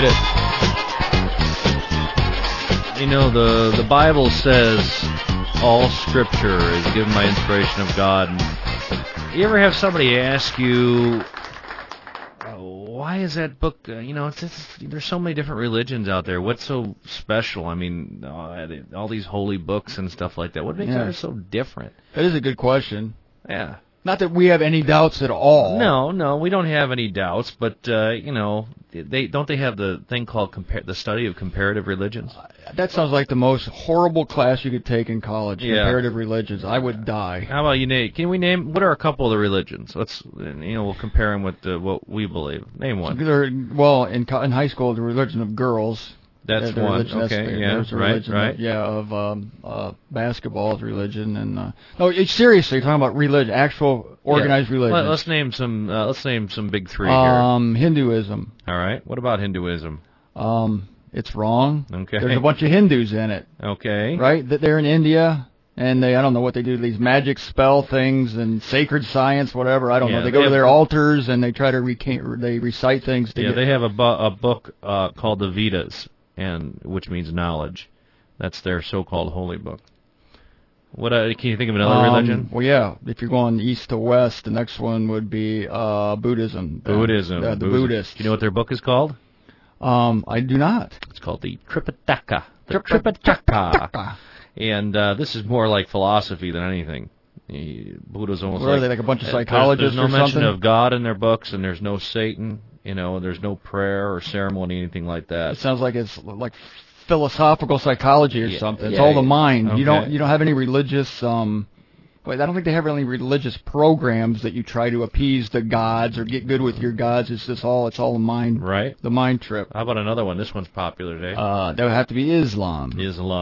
Hit it. You know, the Bible says all Scripture is given by inspiration of God. And you ever have somebody ask you, why is that book, there's so many different religions out there. What's so special? I mean, all these holy books and stuff like that. What makes ours so different? That is a good question. Yeah. Not that we have any doubts at all. No, we don't have any doubts, but, they have the thing called the study of comparative religions? That sounds like the most horrible class you could take in college, comparative religions. I would die. How about you, Nate? Can we name, what are a couple of the religions? We'll compare them with what we believe. Name one. Well, in high school, the religion of girls. That's one. Okay, of basketball is religion, and seriously, you're talking about religion, actual organized religion. Let's name some. Let's name some big three here. Hinduism. All right. What about Hinduism? It's wrong. Okay. There's a bunch of Hindus in it. Okay. Right. They're in India. And I don't know what they do, these magic spell things and sacred science, whatever. I don't know. They go to their altars and they try to recite things. They have a book called the Vedas, which means knowledge. That's their so-called holy book. What can you think of another religion? Well, yeah. If you're going east to west, the next one would be Buddhism. The Buddhists. Do you know what their book is called? I do not. It's called the Tripitaka. The Tripitaka. And this is more like philosophy than anything. Buddha's almost are they, like a bunch of psychologists There's no or mention something? of God in their books, and there's no Satan. There's no prayer or ceremony, anything like that. It sounds like it's like philosophical psychology or something. It's all the mind. Okay. You don't have any religious. I don't think they have any religious programs that you try to appease the gods or get good with your gods. It's all the mind. Right. The mind trip. How about another one? This one's popular today. That would have to be Islam.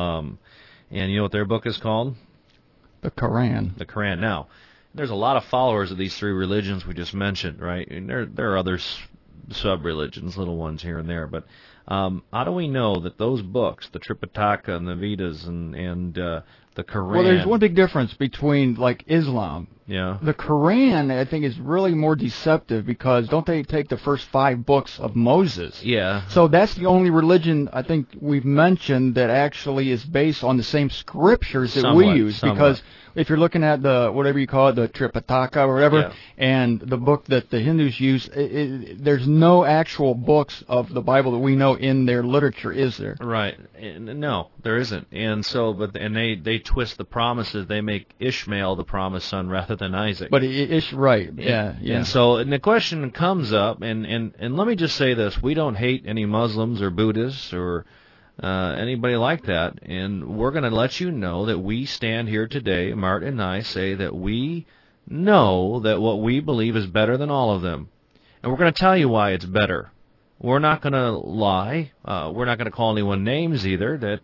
And you know what their book is called? The Quran. The Quran. Now, there's a lot of followers of these three religions we just mentioned, right? And there are other sub-religions, little ones here and there. But how do we know that those books, the Tripitaka and the Vedas and the Quran... Well, there's one big difference between, like, Islam. Yeah. The Quran, I think, is really more deceptive because don't they take the first 5 books of Moses? Yeah. So that's the only religion I think we've mentioned that actually is based on the same scriptures that we use. Because if you're looking at the, whatever you call it, the Tripitaka or whatever, and the book that the Hindus use, there's no actual books of the Bible that we know in their literature, is there? Right. No, there isn't. And so, they twist the promises. They make Ishmael the promised son rather than Isaac. But right. Yeah. And so the question comes up, and let me just say this. We don't hate any Muslims or Buddhists or anybody like that, and we're going to let you know that we stand here today, Martin and I say that we know that what we believe is better than all of them. And we're going to tell you why it's better. We're not going to lie. We're not going to call anyone names either, that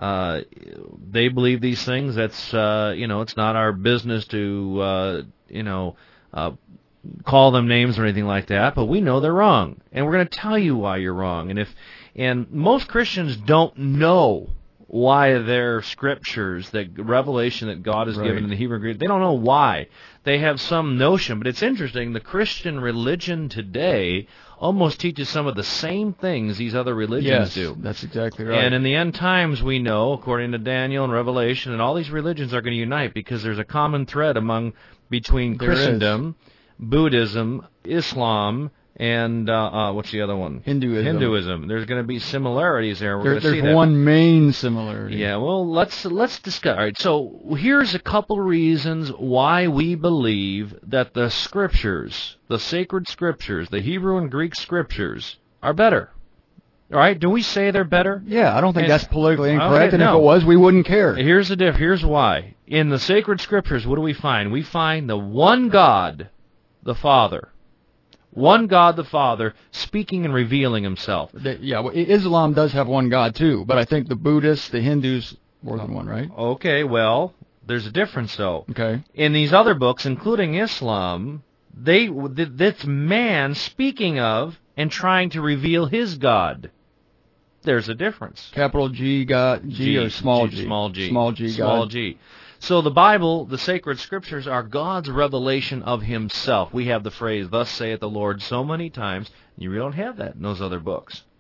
they believe these things. That's, it's not our business to, call them names or anything like that, but we know they're wrong. And we're going to tell you why you're wrong. And most Christians don't know why their scriptures, the revelation that God has given in the Hebrew and Greek, they don't know why. They have some notion, but it's interesting. The Christian religion today almost teaches some of the same things these other religions do. That's exactly right. And in the end times, we know, according to Daniel and Revelation, and all these religions are going to unite because there's a common thread between Christendom, Buddhism, Islam, and what's the other one? Hinduism. There's going to be similarities there. There's one main similarity. Yeah, well, let's discuss. All right, so here's a couple reasons why we believe that the scriptures, the sacred scriptures, the Hebrew and Greek scriptures, are better. All right, do we say they're better? Yeah, I don't think that's politically incorrect, and if it was, we wouldn't care. Here's the diff. Here's why. In the sacred scriptures, what do we find? We find the one God, the Father. One God the Father speaking and revealing himself. Islam does have one God too, but I think the Buddhists, the Hindus, more than one, right? Okay, well, there's a difference though. Okay. In these other books, including Islam, that's man speaking of and trying to reveal his God. There's a difference. Capital G God, G or small g? Small g. Small g God. Small g. So the Bible, the sacred scriptures, are God's revelation of himself. We have the phrase, thus saith the Lord, so many times. You really don't have that in those other books.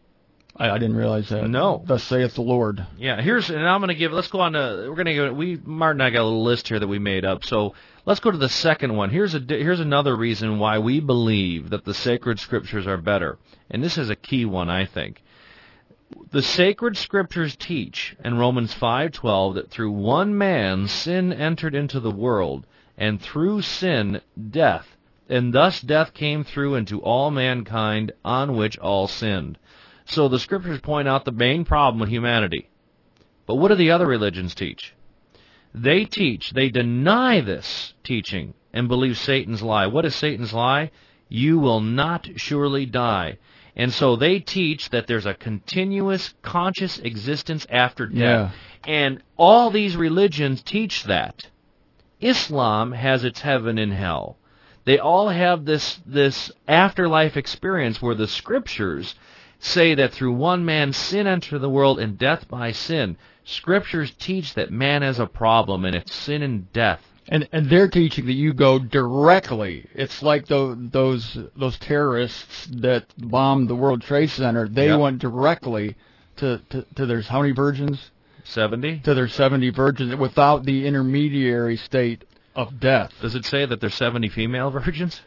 I didn't realize that. No. Thus saith the Lord. Yeah, let's go on to, Martin and I got a little list here that we made up. So let's go to the second one. Here's another reason why we believe that the sacred scriptures are better. And this is a key one, I think. The sacred scriptures teach in Romans 5:12 that through one man sin entered into the world, and through sin death, and thus death came through into all mankind, on which all sinned. So the scriptures point out the main problem with humanity. But what do the other religions teach? They deny this teaching and believe Satan's lie. What is Satan's lie? You will not surely die. And so they teach that there's a continuous conscious existence after death. Yeah. And all these religions teach that. Islam has its heaven and hell. They all have this afterlife experience where the scriptures say that through one man sin entered the world and death by sin. Scriptures teach that man has a problem, and it's sin and death. And they're teaching that you go directly. It's like those terrorists that bombed the World Trade Center. They went directly to their how many virgins? 70? To their 70 virgins without the intermediary state of death. Does it say that there's 70 female virgins?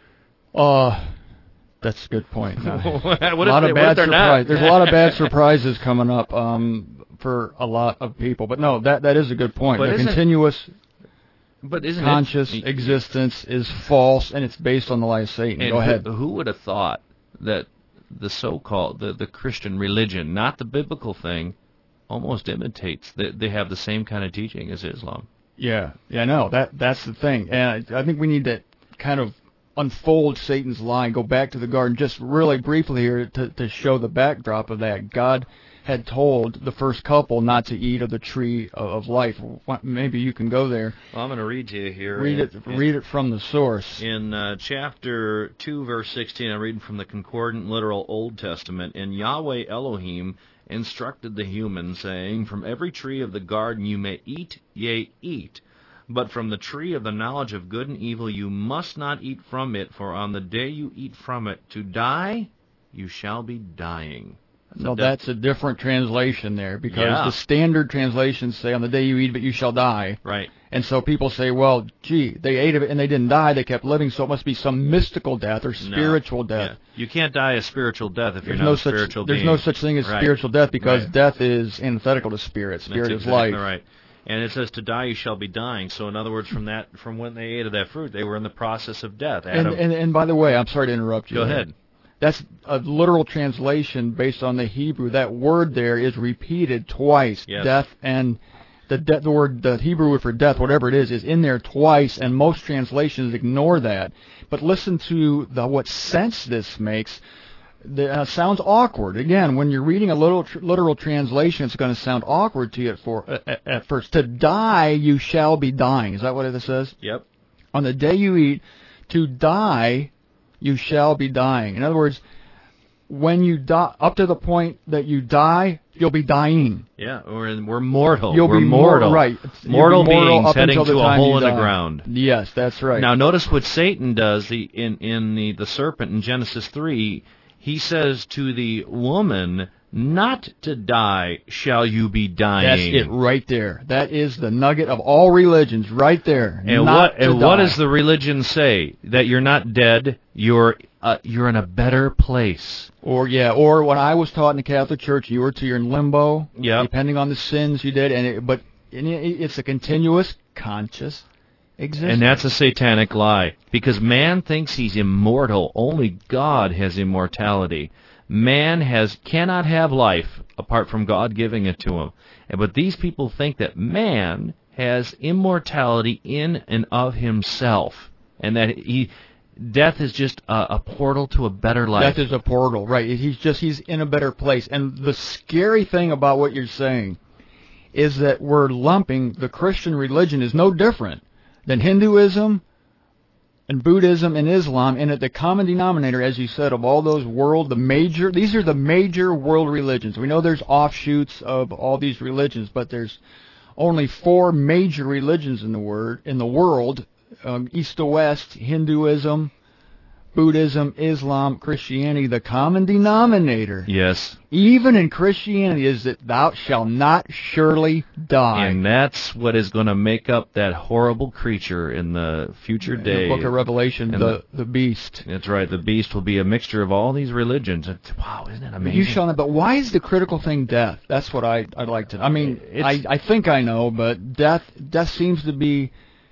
That's a good point. What a lot of bad surprises. There's a lot of bad surprises coming up for a lot of people. But no, that is a good point. The continuous conscious existence is false, and it's based on the lie of Satan. Go ahead. Who would have thought that the so-called the Christian religion, not the biblical thing, almost imitates? They have the same kind of teaching as Islam. Yeah, no, that's the thing. And I think we need to kind of unfold Satan's lie, go back to the garden just really briefly here to show the backdrop of that. God had told the first couple not to eat of the tree of life. Maybe you can go there. Well, I'm going to read to you here. Read it from the source. In chapter 2, verse 16, I'm reading from the Concordant Literal Old Testament. And Yahweh Elohim instructed the human, saying, from every tree of the garden you may eat, yea, eat. But from the tree of the knowledge of good and evil you must not eat from it, for on the day you eat from it, to die you shall be dying. No, that's a different translation there, because the standard translations say on the day you eat of it you shall die. Right. And so people say, well, gee, they ate of it and they didn't die, they kept living, so it must be some mystical death or spiritual death. Yeah. You can't die a spiritual death if you're not a spiritual being. There's no such thing as spiritual death, because death is antithetical to spirit. Spirit is life. Right. And it says, to die you shall be dying. So in other words, from when they ate of that fruit, they were in the process of death. And by the way, I'm sorry to interrupt you. Go ahead. That's a literal translation based on the Hebrew. That word there is repeated twice. Yes. Death, and the Hebrew word for death, whatever it is in there twice, and most translations ignore that. But listen to what sense this makes. Sounds awkward. Again, when you're reading a literal translation, it's going to sound awkward to you at first. To die, you shall be dying. Is that what it says? Yep. On the day you eat, to die, you shall be dying. In other words, when you die, up to the point that you die, you'll be dying. Yeah, we're mortal. You'll be mortal. Right. Mortal beings heading to a hole in the ground. Yes, that's right. Now, notice what Satan does in the serpent in Genesis 3. He says to the woman, not to die shall you be dying. That's it right there. That is the nugget of all religions right there. And what does the religion say? That you're not dead, you're in a better place. Or when I was taught in the Catholic Church, you were in limbo, depending on the sins you did, but it's a continuous conscious existence. And that's a satanic lie, because man thinks he's immortal. Only God has immortality. Man cannot have life apart from God giving it to him. But these people think that man has immortality in and of himself, and that death is just a portal to a better life. Death is a portal, right? He's in a better place. And the scary thing about what you're saying is that we're lumping the Christian religion is no different than Hinduism and Buddhism and Islam, and at the common denominator, as you said, of all those these are the major world religions. We know there's offshoots of all these religions, but there's only 4 major religions in the world, east to west: Hinduism, Buddhism, Islam, Christianity, the common denominator, yes, even in Christianity, is that thou shalt not surely die. And that's what is going to make up that horrible creature in the future day. In the book of Revelation, the beast. That's right. The beast will be a mixture of all these religions. Wow, isn't that amazing? You shall not. But why is the critical thing death? That's what I'd like to. I mean, I think I know, but death seems to be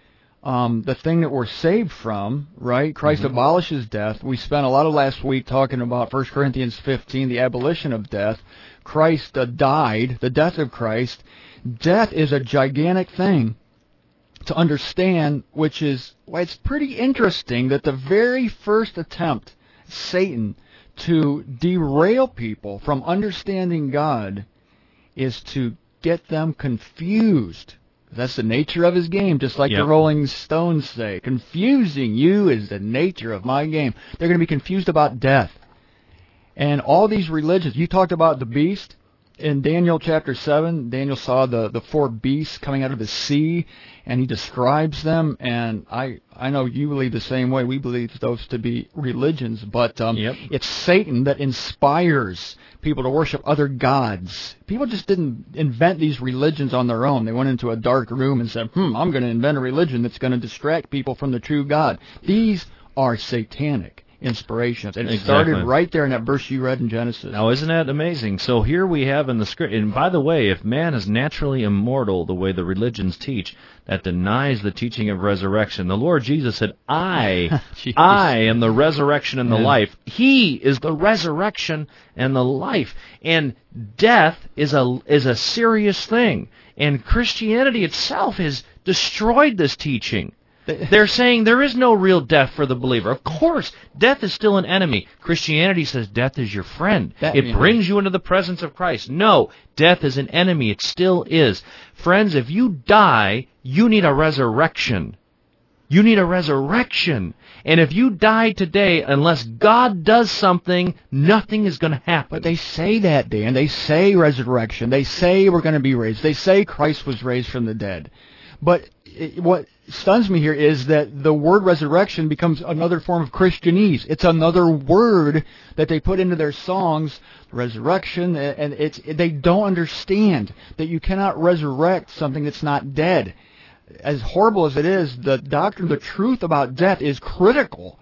the thing that we're saved from, right? Christ abolishes death. We spent a lot of last week talking about 1 Corinthians 15, the abolition of death. Christ died, the death of Christ. Death is a gigantic thing to understand, which is why it's pretty interesting that the very first attempt, Satan, to derail people from understanding God is to get them confused. That's the nature of his game, just like the Rolling Stones say. Confusing you is the nature of my game. They're going to be confused about death. And all these religions, you talked about the beast. In Daniel chapter 7, Daniel saw the four beasts coming out of the sea, and he describes them. And I know you believe the same way. We believe those to be religions, but it's Satan that inspires people to worship other gods. People just didn't invent these religions on their own. They went into a dark room and said, I'm going to invent a religion that's going to distract people from the true God. These are satanic inspirations. And it started right there in that verse you read in Genesis. Now, isn't that amazing? So here we have in the script, and by the way, if man is naturally immortal the way the religions teach, that denies the teaching of resurrection. The Lord Jesus said, I am the resurrection and the life. He is the resurrection and the life. And death is a serious thing. And Christianity itself has destroyed this teaching. They're saying there is no real death for the believer. Of course, death is still an enemy. Christianity says death is your friend. It brings you into the presence of Christ. No, death is an enemy. It still is. Friends, if you die, you need a resurrection. You need a resurrection. And if you die today, unless God does something, nothing is going to happen. But they say that, Dan. They say resurrection. They say we're going to be raised. They say Christ was raised from the dead. But what stuns me here is that the word resurrection becomes another form of Christianese. It's another word that they put into their songs, resurrection, and they don't understand that you cannot resurrect something that's not dead. As horrible as it is, the doctrine, the truth about death is critical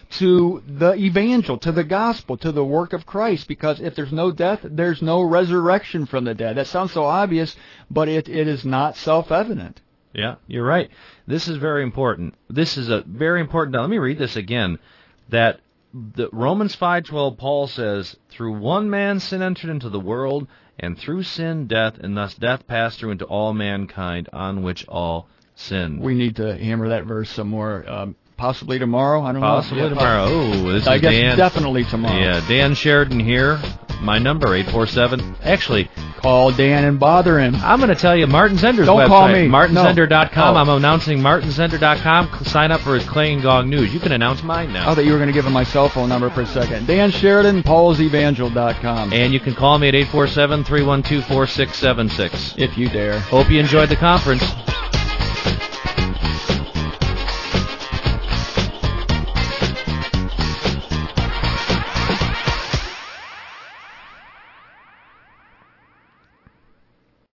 to the evangel, to the gospel, to the work of Christ, because if there's no death, there's no resurrection from the dead. That sounds so obvious, but it is not self-evident. Yeah, you're right. This is very important. This is a very important. Now, let me read this again. That the Romans 5:12, Paul says, "Through one man sin entered into the world, and through sin death, and thus death passed through into all mankind, on which all sinned." We need to hammer that verse some more. Possibly tomorrow. I don't know. Possibly tomorrow. Oh, this I is guess Dan. Definitely tomorrow. Yeah, Dan Sheridan here. My number 847. Actually, call Dan and bother him. I'm going to tell you Martin Zender's Don't website. Call me. MartinZender.com. No. I'm announcing MartinZender.com. Sign up for his Clay and Gong News. You can announce mine now. I thought you were going to give him my cell phone number for a second. Dan Sheridan, PaulsEvangel.com. And you can call me at 847-312-4676. If you dare. Hope you enjoyed the conference.